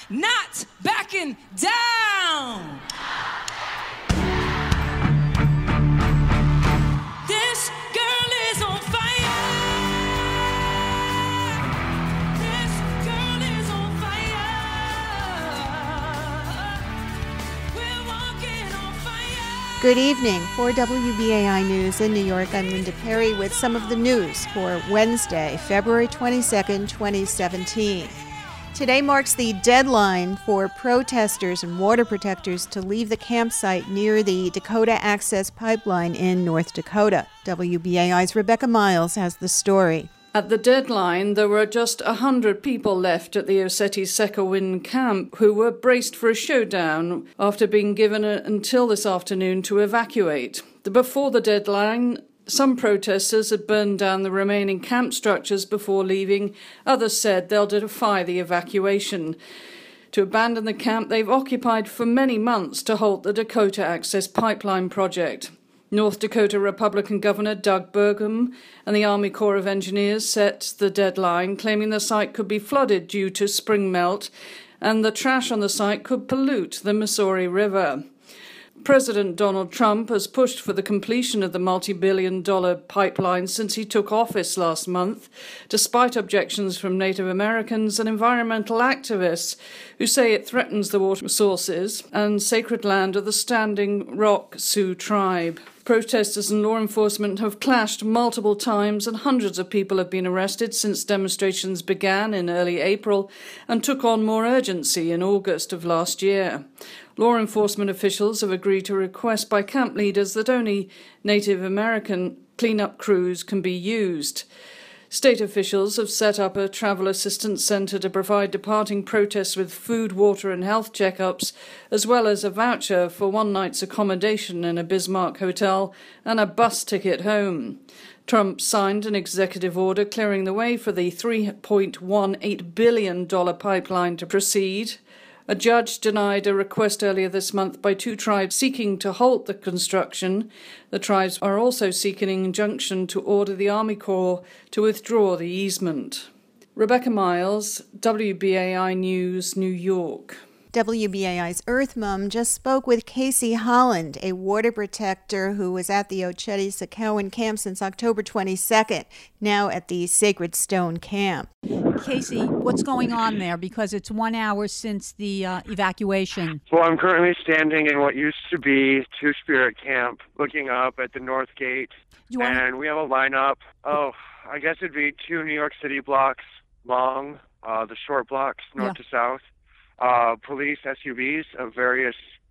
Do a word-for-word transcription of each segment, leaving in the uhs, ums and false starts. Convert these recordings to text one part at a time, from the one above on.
not backing down. This girl is on fire. This girl is on fire. We're walking on fire. Good evening. For W B A I News in New York, I'm Linda Perry with some of the news for Wednesday, February twenty-second, twenty seventeen. Today marks the deadline for protesters and water protectors to leave the campsite near the Dakota Access Pipeline in North Dakota. W B A I's Rebecca Miles has the story. At the deadline, there were just one hundred people left at the Oceti-Sakowin camp who were braced for a showdown after being given a, until this afternoon to evacuate. Before the deadline, some protesters had burned down the remaining camp structures before leaving. Others said they'll defy the evacuation. To abandon the camp they've occupied for many months to halt the Dakota Access Pipeline project. North Dakota Republican Governor Doug Burgum and the Army Corps of Engineers set the deadline, claiming the site could be flooded due to spring melt and the trash on the site could pollute the Missouri River. President Donald Trump has pushed for the completion of the multi-billion dollar pipeline since he took office last month, despite objections from Native Americans and environmental activists who say it threatens the water sources and sacred land of the Standing Rock Sioux tribe. Protesters and law enforcement have clashed multiple times and hundreds of people have been arrested since demonstrations began in early April and took on more urgency in August of last year. Law enforcement officials have agreed to a request by camp leaders that only Native American cleanup crews can be used. State officials have set up a travel assistance centre to provide departing protests with food, water and health checkups, as well as a voucher for one night's accommodation in a Bismarck hotel and a bus ticket home. Trump signed an executive order clearing the way for the three point one eight billion dollars pipeline to proceed. A judge denied a request earlier this month by two tribes seeking to halt the construction. The tribes are also seeking an injunction to order the Army Corps to withdraw the easement. Rebecca Miles, W B A I News, New York. W B A I's Earth Mum just spoke with Casey Holland, a water protector who was at the Oceti-Sakowin camp since October twenty-second, now at the Sacred Stone camp. Casey, what's going on there? Because it's one hour since the uh, evacuation. Well, I'm currently standing in what used to be Two Spirit Camp, looking up at the North Gate, You want- and we have a lineup. Oh, I guess it'd be two New York City blocks long, uh, the short blocks, north Yeah. to south. Uh, police S U Vs of various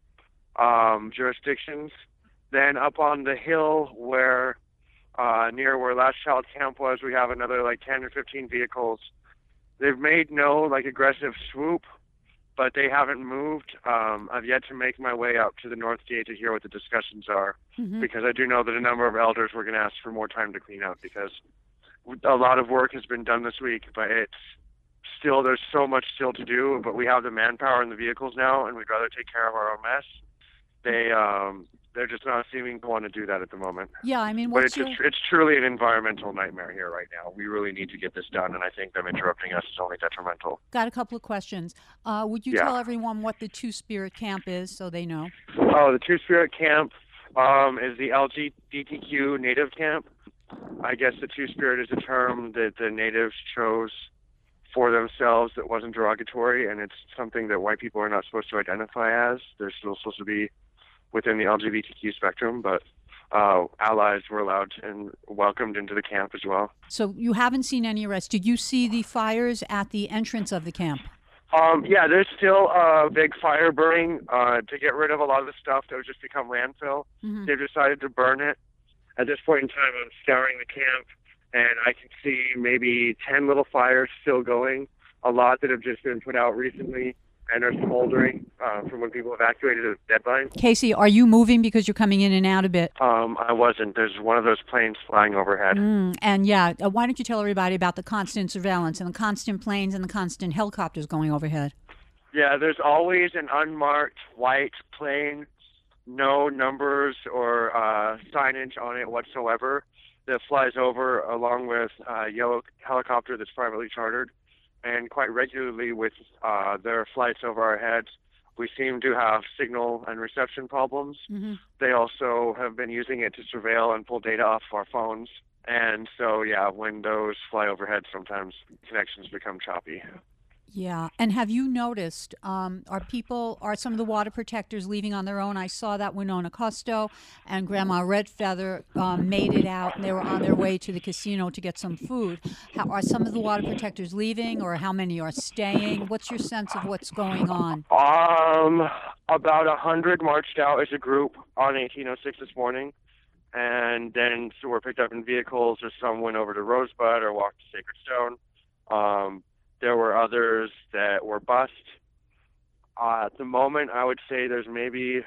um, jurisdictions. Then up on the hill where, uh, near where Last Child Camp was, we have another like ten or fifteen vehicles. They've made no like aggressive swoop, but they haven't moved. Um, I've yet to make my way up to the North Gate to hear what the discussions are, Mm-hmm. because I do know that a number of elders were going to ask for more time to clean up because a lot of work has been done this week, but it's still, there's so much still to do, but we have the manpower and the vehicles now, and we'd rather take care of our own mess. They, um, they're just not seeming to want to do that at the moment. Yeah, I mean, But what's it's, your... a, it's truly an environmental nightmare here right now. We really need to get this done, and I think them interrupting us is only detrimental. Got a couple of questions. Uh, would you Yeah. tell everyone what the Two Spirit Camp is so they know? Oh, the Two Spirit Camp um, is the L G B T Q Native Camp. I guess the Two Spirit is a term that the natives chose for themselves that wasn't derogatory, and it's something that white people are not supposed to identify as. They're still supposed to be within the L G B T Q spectrum, but uh, allies were allowed and welcomed into the camp as well. So you haven't seen any arrests. Did you see the fires at the entrance of the camp? Um, yeah, there's still a big fire burning uh, to get rid of a lot of the stuff that would just become landfill. Mm-hmm. They've decided to burn it. At this point in time, I'm scouring the camp, and I can see maybe ten little fires still going, a lot that have just been put out recently and are smoldering uh, from when people evacuated at the deadline. Casey, are you moving because you're coming in and out a bit? Um, I wasn't. There's one of those planes flying overhead. Mm, and yeah, uh, why don't you tell everybody about the constant surveillance and the constant planes and the constant helicopters going overhead? Yeah, there's always an unmarked white plane, no numbers or uh, signage on it whatsoever, that flies over along with a yellow helicopter that's privately chartered. and quite regularly with uh, their flights over our heads, we seem to have signal and reception problems. Mm-hmm. They also have been using it to surveil and pull data off our phones. And so, yeah, when those fly overhead, sometimes connections become choppy. Yeah. And have you noticed, um, are people, are some of the water protectors leaving on their own? I saw that Winona Costo and Grandma Redfeather um, made it out, and they were on their way to the casino to get some food. How, are some of the water protectors leaving, or how many are staying? What's your sense of what's going on? Um, about a hundred marched out as a group on eighteen oh six this morning, and then some were picked up in vehicles, or some went over to Rosebud or walked to Sacred Stone. Um, there were others that were bused. Uh, at the moment, I would say there's maybe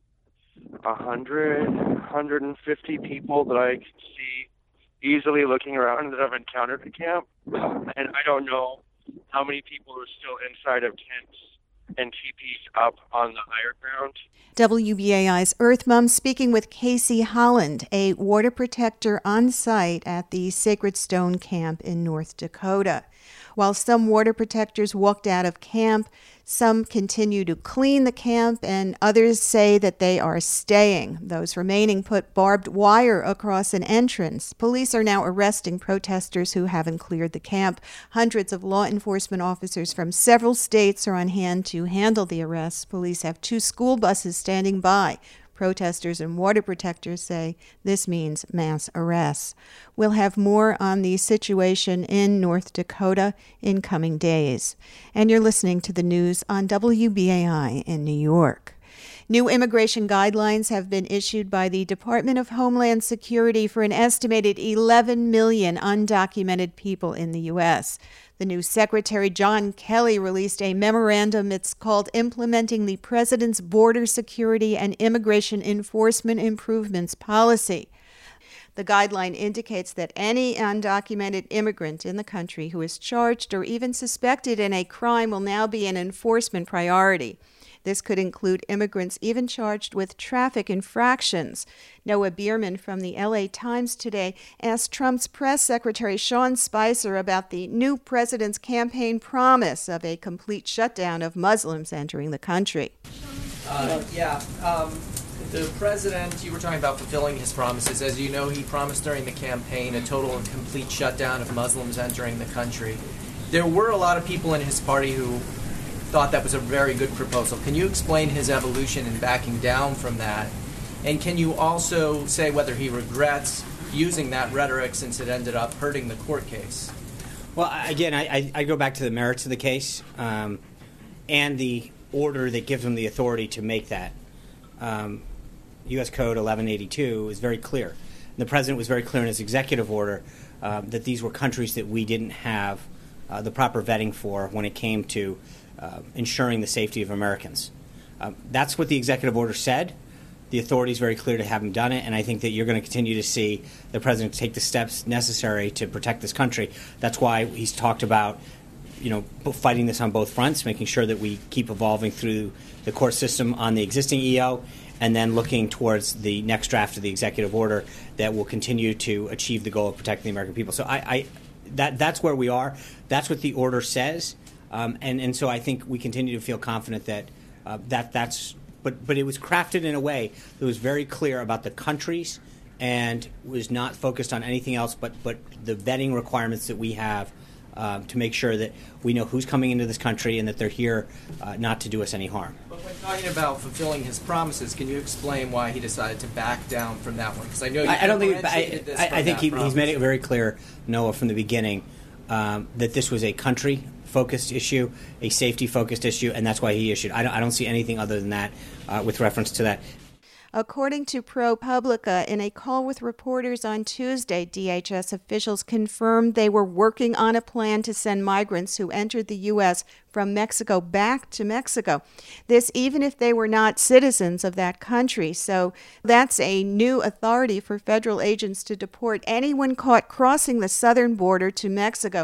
a hundred, hundred and fifty people that I can see easily looking around that I've encountered at camp, and I don't know how many people are still inside of tents and teepees up on the higher ground. W B A I's Earth Mom speaking with Casey Holland, a water protector on site at the Sacred Stone Camp in North Dakota. While some water protectors walked out of camp, some continue to clean the camp, and others say that they are staying. Those remaining put barbed wire across an entrance. Police are now arresting protesters who haven't cleared the camp. Hundreds of law enforcement officers from several states are on hand to handle the arrests. Police have two school buses standing by. Protesters and water protectors say this means mass arrests. We'll have more on the situation in North Dakota in coming days. And you're listening to the news on W B A I in New York. New immigration guidelines have been issued by the Department of Homeland Security for an estimated eleven million undocumented people in the U S. The new Secretary John Kelly released a memorandum. It's called Implementing the President's Border Security and Immigration Enforcement Improvements Policy. The guideline indicates that any undocumented immigrant in the country who is charged or even suspected in a crime will now be an enforcement priority. This could include immigrants even charged with traffic infractions. Noah Bierman from the L A Times today asked Trump's press secretary Sean Spicer about the new president's campaign promise of a complete shutdown of Muslims entering the country. Uh, yeah, um, the president, you were talking about fulfilling his promises. As you know, he promised during the campaign a total and complete shutdown of Muslims entering the country. There were a lot of people in his party who thought that was a very good proposal. Can you explain his evolution in backing down from that? And can you also say whether he regrets using that rhetoric since it ended up hurting the court case? Well, again, I, I, I go back to the merits of the case um, and the order that gives him the authority to make that. Um, U S Code eleven eighty-two is very clear. And the president was very clear in his executive order uh, that these were countries that we didn't have uh, the proper vetting for when it came to Uh, ensuring the safety of Americans. Um, that's what the executive order said. The authority is very clear to have him done it, and I think that you're going to continue to see the president take the steps necessary to protect this country. That's why he's talked about, you know, fighting this on both fronts, making sure that we keep evolving through the court system on the existing E O, and then looking towards the next draft of the executive order that will continue to achieve the goal of protecting the American people. So I, I that that's where we are. That's what the order says. Um, and, and so I think we continue to feel confident that uh, that that's but but it was crafted in a way that was very clear about the countries and was not focused on anything else but, but the vetting requirements that we have um, to make sure that we know who's coming into this country and that they're here uh, not to do us any harm. But when talking about fulfilling his promises, can you explain why he decided to back down from that one? Because I know you I, I don't think differentiated this I, from I think that he, promise. he's made it very clear, Noah, from the beginning um, that this was a country focused issue, a safety-focused issue, and that's why he issued. I don't, I don't see anything other than that uh, with reference to that. According to ProPublica, in a call with reporters on Tuesday, D H S officials confirmed they were working on a plan to send migrants who entered the U S from Mexico back to Mexico. This even if they were not citizens of that country. So that's a new authority for federal agents to deport anyone caught crossing the southern border to Mexico.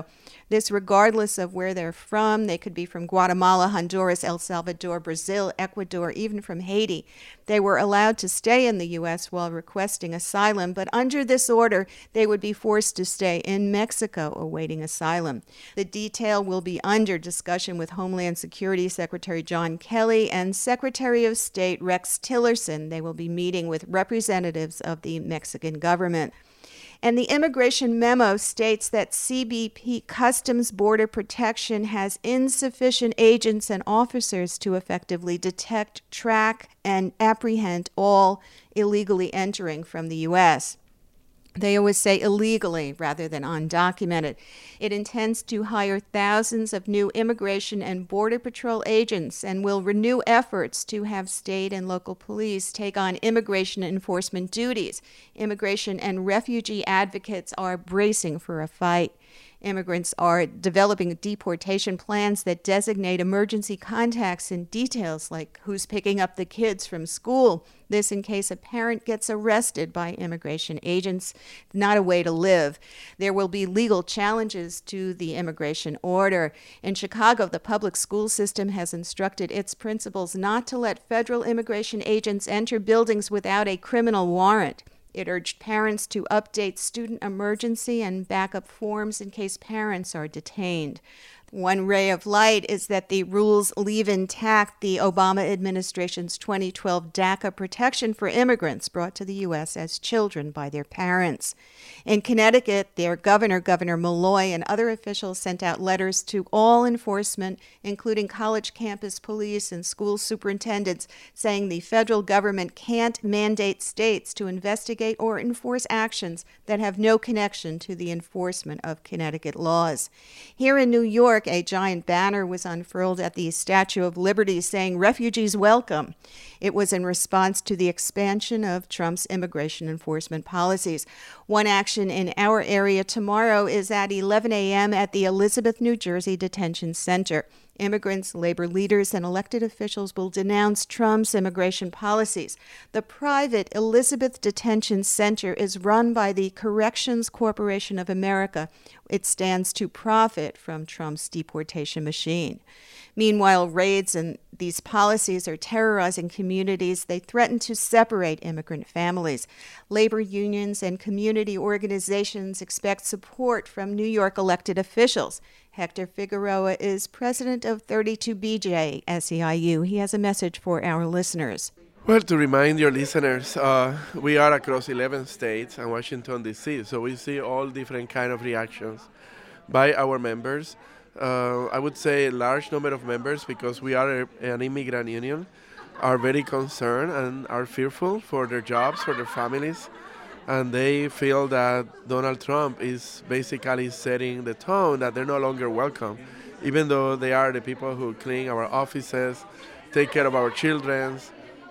This regardless of where they're from. They could be from Guatemala, Honduras, El Salvador, Brazil, Ecuador, even from Haiti. They were allowed to stay in the U S while requesting asylum, but under this order, they would be forced to stay in Mexico awaiting asylum. The detail will be under discussion with Homeland Security Secretary John Kelly and Secretary of State Rex Tillerson. They will be meeting with representatives of the Mexican government. And the immigration memo states that C B P Customs Border Protection has insufficient agents and officers to effectively detect, track, and apprehend all illegally entering from the U S. They always say illegally rather than undocumented. It intends to hire thousands of new Immigration and Border Patrol agents and will renew efforts to have state and local police take on immigration enforcement duties. Immigration and refugee advocates are bracing for a fight. Immigrants are developing deportation plans that designate emergency contacts and details like who's picking up the kids from school. This in case a parent gets arrested by immigration agents. Not a way to live. There will be legal challenges to the immigration order. In Chicago, the public school system has instructed its principals not to let federal immigration agents enter buildings without a criminal warrant. It urged parents to update student emergency and backup forms in case parents are detained. One ray of light is that the rules leave intact the Obama administration's twenty twelve DACA protection for immigrants brought to the U S as children by their parents. In Connecticut, their governor, Governor Malloy, and other officials sent out letters to all enforcement, including college campus police and school superintendents, saying the federal government can't mandate states to investigate or enforce actions that have no connection to the enforcement of Connecticut laws. Here in New York, a giant banner was unfurled at the Statue of Liberty saying, "Refugees welcome." It was in response to the expansion of Trump's immigration enforcement policies. One action in our area tomorrow is at eleven a.m. at the Elizabeth, New Jersey Detention Center. Immigrants, labor leaders, and elected officials will denounce Trump's immigration policies. The private Elizabeth Detention Center is run by the Corrections Corporation of America. It stands to profit from Trump's deportation machine. Meanwhile, raids and these policies are terrorizing communities. They threaten to separate immigrant families. Labor unions and community organizations expect support from New York elected officials. Hector Figueroa is president of thirty-two B J S E I U. He has a message for our listeners. Well, to remind your listeners, uh, we are across eleven states and Washington, D C, so we see all different kind of reactions by our members. Uh, I would say a large number of members, because we are a, an immigrant union, are very concerned and are fearful for their jobs, for their families, and they feel that Donald Trump is basically setting the tone that they're no longer welcome, even though they are the people who clean our offices, take care of our children,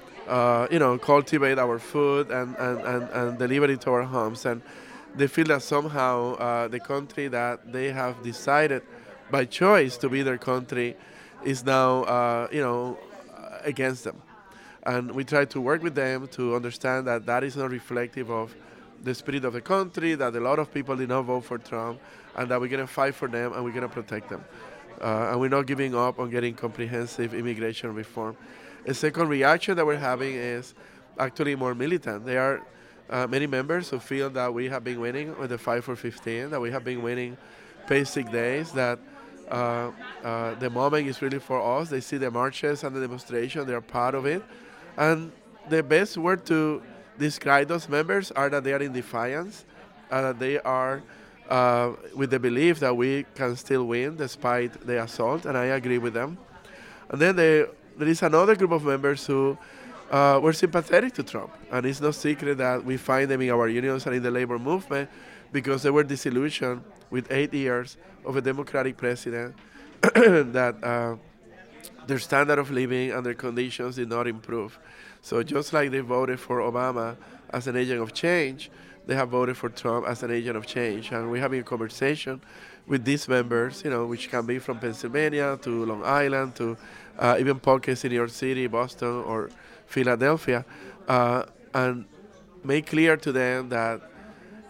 uh, you know, cultivate our food and, and, and, and deliver it to our homes. And they feel that somehow uh, the country that they have decided by choice to be their country is now, uh, you know, against them. And we try to work with them to understand that that is not reflective of the spirit of the country, that a lot of people did not vote for Trump, and that we're going to fight for them and we're going to protect them. Uh, and we're not giving up on getting comprehensive immigration reform. A second reaction that we're having is actually more militant. There are uh, many members who feel that we have been winning with the five for fifteen, that we have been winning paid sick days, that uh, uh, the moment is really for us. They see the marches and the demonstration, they're part of it. And the best word to describe those members are that they are in defiance, and that they are uh, with the belief that we can still win despite the assault, and I agree with them. And then they, there is another group of members who uh, were sympathetic to Trump, and it's no secret that we find them in our unions and in the labor movement because they were disillusioned with eight years of a Democratic president that uh, their standard of living and their conditions did not improve. So just like they voted for Obama as an agent of change, they have voted for Trump as an agent of change. And we're having a conversation with these members, you know, which can be from Pennsylvania to Long Island to uh, even pockets in New York City, Boston, or Philadelphia, uh, and make clear to them that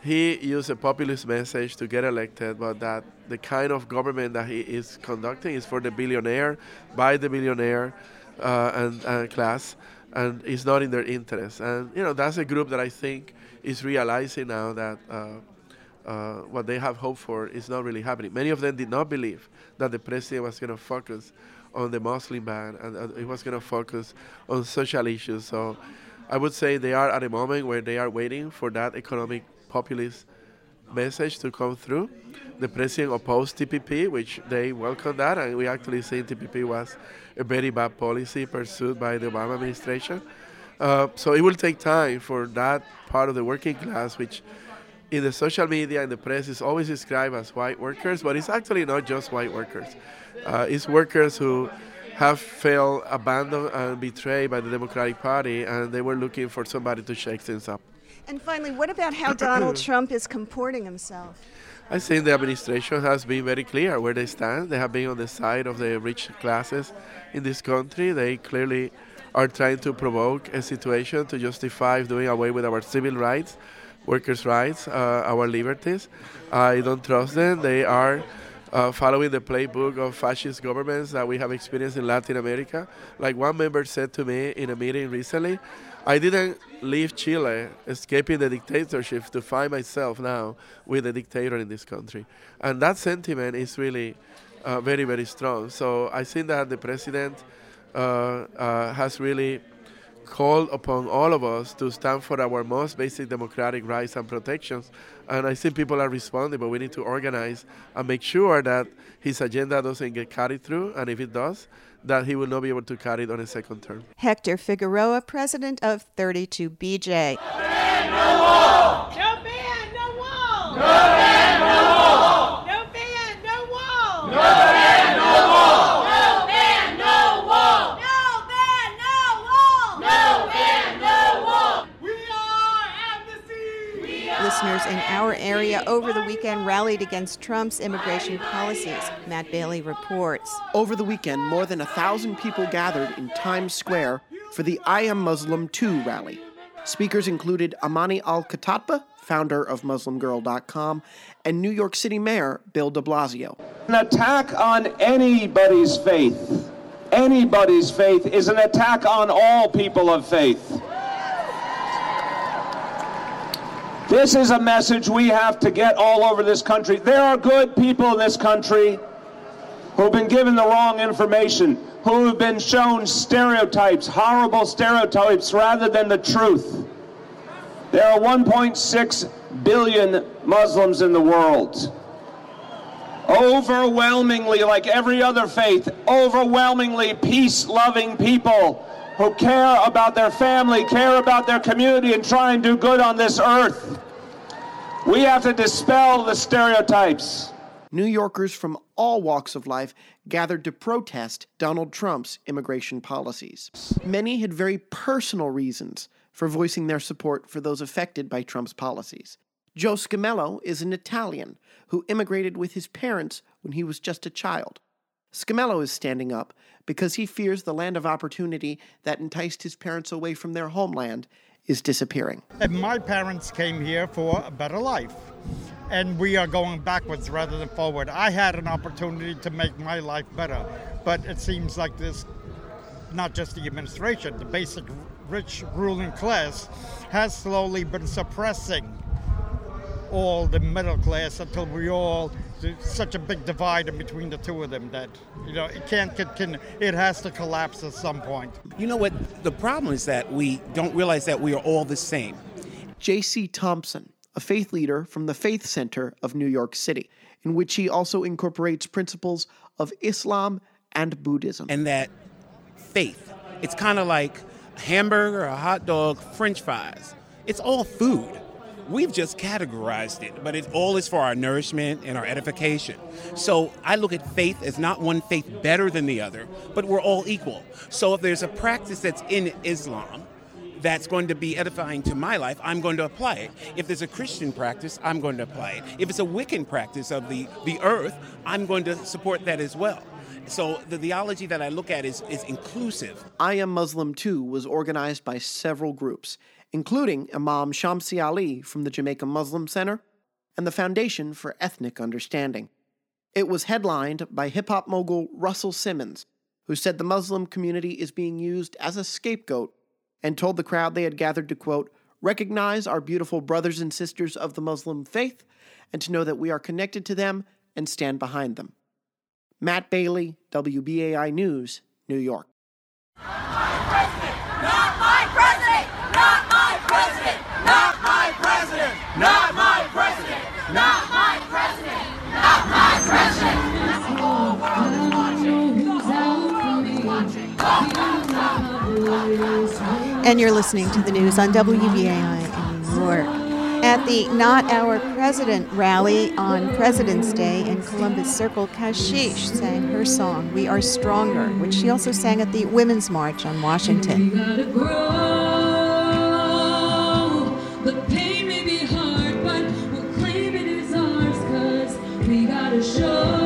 he used a populist message to get elected, but that the kind of government that he is conducting is for the billionaire, by the billionaire uh, and, and class, and is not in their interest. And, you know, that's a group that I think is realizing now that uh, uh, what they have hoped for is not really happening. Many of them did not believe that the president was going to focus on the Muslim ban and uh, he was going to focus on social issues. So I would say they are at a moment where they are waiting for that economic populist message to come through. The president opposed T P P, which they welcomed that, and we actually say T P P was a very bad policy pursued by the Obama administration. Uh, so it will take time for that part of the working class, which in the social media and the press is always described as white workers, but it's actually not just white workers. Uh, it's workers who have felt abandoned and betrayed by the Democratic Party, and they were looking for somebody to shake things up. And finally, what about how Donald Trump is comporting himself? I think the administration has been very clear where they stand. They have been on the side of the rich classes in this country. They clearly are trying to provoke a situation to justify doing away with our civil rights, workers' rights, uh, our liberties. I don't trust them. They are uh, following the playbook of fascist governments that we have experienced in Latin America. Like one member said to me in a meeting recently, I didn't leave Chile escaping the dictatorship to find myself now with a dictator in this country. And that sentiment is really uh, very, very strong. So I think that the president uh, uh, has really called upon all of us to stand for our most basic democratic rights and protections. And I think people are responding, but we need to organize and make sure that his agenda doesn't get carried through. And if it does, that he will not be able to carry it on a second term. Hector Figueroa, president of thirty-two B J. No ban, no wall! No ban, no wall! No ban, no wall! No ban, no wall! No ban, no wall! No ban, no wall! No ban, no wall! No ban, no wall! We are Amnesty! We are Listeners in our area over the weekend rallied against Trump's immigration policies. Matt Bailey reports. Over the weekend, more than a thousand people gathered in Times Square for the I Am Muslim Too rally. Speakers included Amani Al-Khattab, founder of Muslim Girl dot com, and New York City Mayor Bill de Blasio. An attack on anybody's faith, anybody's faith, is an attack on all people of faith. This is a message we have to get all over this country. There are good people in this country who've been given the wrong information, who have been shown stereotypes, horrible stereotypes, rather than the truth. There are one point six billion Muslims in the world. Overwhelmingly, like every other faith, overwhelmingly peace-loving people who care about their family, care about their community, and try and do good on this earth. We have to dispel the stereotypes. New Yorkers from all walks of life gathered to protest Donald Trump's immigration policies. Many had very personal reasons for voicing their support for those affected by Trump's policies. Joe Scamello is an Italian who immigrated with his parents when he was just a child. Scamello is standing up because he fears the land of opportunity that enticed his parents away from their homeland is disappearing. And my parents came here for a better life, and we are going backwards rather than forward. I had an opportunity to make my life better, but it seems like this, not just the administration, the basic rich ruling class has slowly been suppressing all the middle class until we all, there's such a big divide in between the two of them that, you know, it can't, it can, it has to collapse at some point. You know what, the problem is that we don't realize that we are all the same. J C Thompson, a faith leader from the Faith Center of New York City, in which he also incorporates principles of Islam and Buddhism. And that faith, it's kind of like a hamburger, a hot dog, French fries. It's all food. We've just categorized it, but it all is for our nourishment and our edification. So I look at faith as not one faith better than the other, but we're all equal. So if there's a practice that's in Islam that's going to be edifying to my life, I'm going to apply it. If there's a Christian practice, I'm going to apply it. If it's a Wiccan practice of the, the earth, I'm going to support that as well. So the theology that I look at is, is inclusive. I Am Muslim Too was organized by several groups, including Imam Shamsi Ali from the Jamaica Muslim Center and the Foundation for Ethnic Understanding. It was headlined by hip-hop mogul Russell Simmons, who said the Muslim community is being used as a scapegoat and told the crowd they had gathered to, quote, recognize our beautiful brothers and sisters of the Muslim faith and to know that we are connected to them and stand behind them. Matt Bailey, W B A I News, New York. Not my president! Not my president! Not my president! Not my president! Not my president! Not my president! Not my president! The whole world is watching! The whole world is watching! And you're listening to the news on W B A I in New York. At the Not Our President rally on President's Day in Columbus Circle, Kashish sang her song, We Are Stronger, which she also sang at the Women's March on Washington. We gotta grow. The pain may be hard, but we'll claim it is ours, cause we gotta show.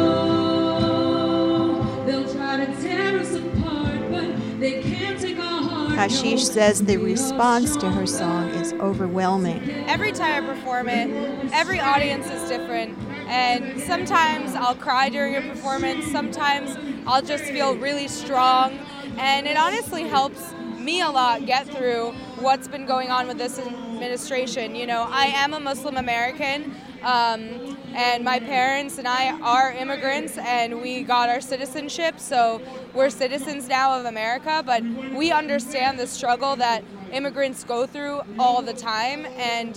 They'll try to tear us apart, but they can't take our heart. Kashish says the response to her song is overwhelming. Every time I perform it, every audience is different, and sometimes I'll cry during a performance, sometimes I'll just feel really strong, and it honestly helps me a lot get through what's been going on with this administration. You know, I am a Muslim American, um, and my parents and I are immigrants, and we got our citizenship, so we're citizens now of America, but we understand the struggle that immigrants go through all the time, and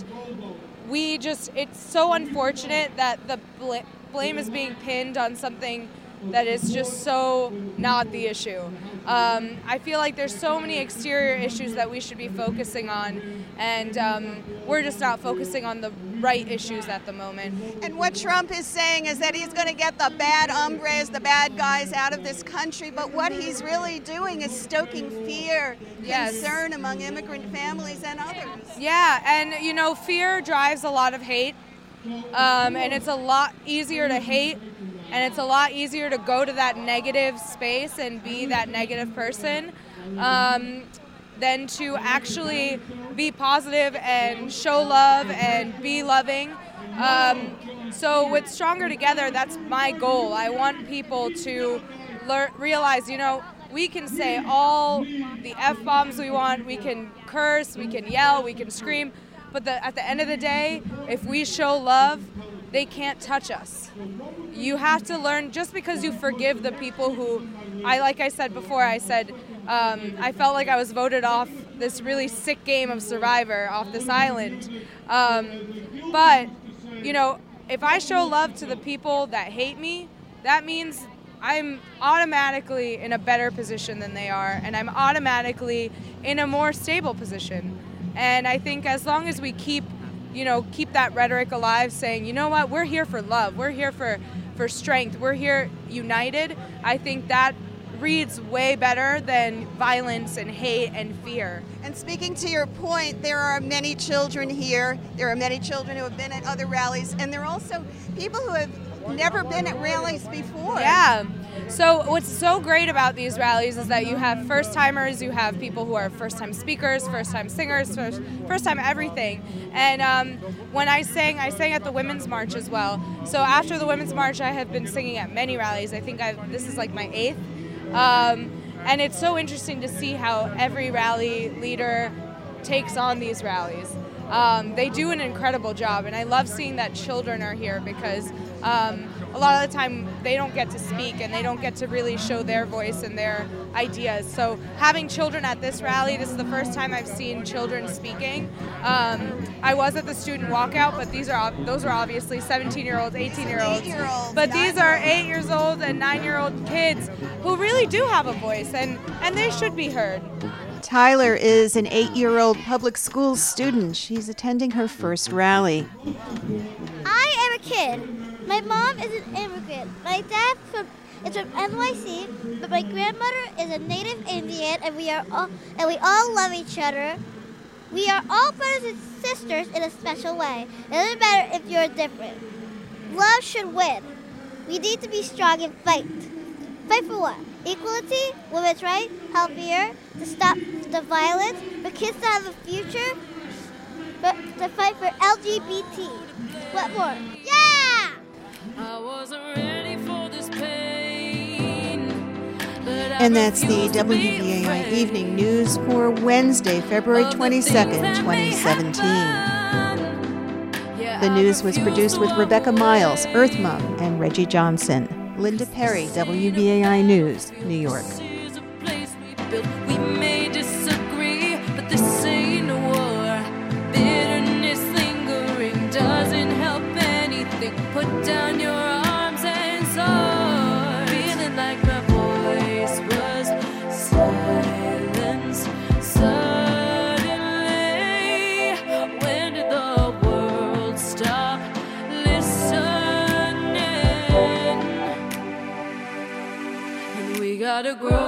we just, it's so unfortunate that the bl- blame is being pinned on something that is just so not the issue. Um, I feel like there's so many exterior issues that we should be focusing on, and um, we're just not focusing on the right issues at the moment. And what Trump is saying is that he's going to get the bad hombres, the bad guys out of this country, but what he's really doing is stoking fear, Yes. concern among immigrant families and others. Yeah, and you know, fear drives a lot of hate, um, and it's a lot easier to hate, and it's a lot easier to go to that negative space and be that negative person um, than to actually be positive and show love and be loving. Um, so with Stronger Together, that's my goal. I want people to lear- realize, you know, we can say all the F-bombs we want, we can curse, we can yell, we can scream, but the, at the end of the day, if we show love, they can't touch us. You have to learn, just because you forgive the people who, I like I said before, I said, um, I felt like I was voted off this really sick game of Survivor off this island. Um, but, you know, if I show love to the people that hate me, that means I'm automatically in a better position than they are, and I'm automatically in a more stable position. And I think as long as we keep, you know, keep that rhetoric alive, saying, you know what, we're here for love, we're here for, for strength, we're here united, I think that reads way better than violence and hate and fear. And speaking to your point, there are many children here, there are many children who have been at other rallies, and there are also people who have never been at rallies before. Yeah. So what's so great about these rallies is that you have first-timers, you have people who are first-time speakers, first-time singers, first, first-time everything. And um, when I sang, I sang at the Women's March as well. So after the Women's March, I have been singing at many rallies. I think I've, this is like my eighth. Um, and it's so interesting to see how every rally leader takes on these rallies. Um, they do an incredible job, and I love seeing that children are here because um, a lot of the time they don't get to speak and they don't get to really show their voice and their ideas. So having children at this rally, this is the first time I've seen children speaking. Um, I was at the student walkout, but these are those are obviously seventeen-year-olds, eighteen-year-olds. eight-year-olds, But these are eight years old and nine-year-old kids who really do have a voice, and, and they should be heard. Tyler is an eight-year-old public school student. She's attending her first rally. I am a kid. My mom is an immigrant. My dad from, is from N Y C, but my grandmother is a native Indian, and we are all and we all love each other. We are all brothers and sisters in a special way. It doesn't matter if you're different. Love should win. We need to be strong and fight. Fight for what? Equality, women's rights, healthier, to stop the violence, for kids to have a future, but to fight for L G B T. What more? Yeah! I wasn't ready for this pain, but I And that's the refuse to W be B A I afraid Evening News for Wednesday, February twenty-second, twenty seventeen. The news was produced with Rebecca Miles, Earth Mom, and Reggie Johnson. Linda Perry, W B A I News, New York. We may disagree, but this ain't a war. Bitterness lingering doesn't help anything. Put down your arms and soar. Feeling like my voice was silenced suddenly. When did the world stop listening? And we gotta grow.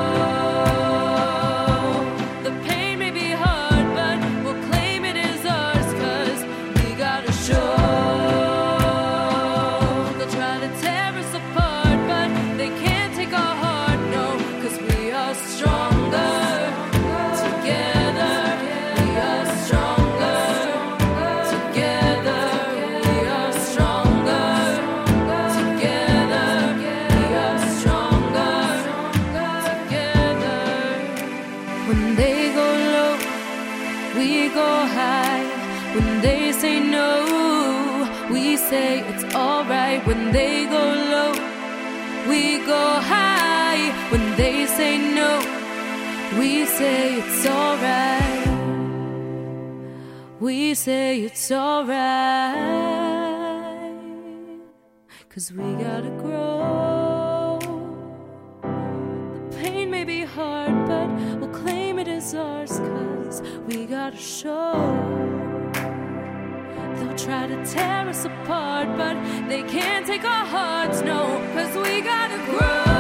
When they go low, we go high. When they say no, we say it's alright. When they go low, we go high. When they say no, we say it's alright. We say it's alright. 'Cause we gotta grow. The pain may be hard, but we'll claim it as ours. 'Cause we gotta show. They'll try to tear us apart, but they can't take our hearts, no. 'Cause we gotta grow.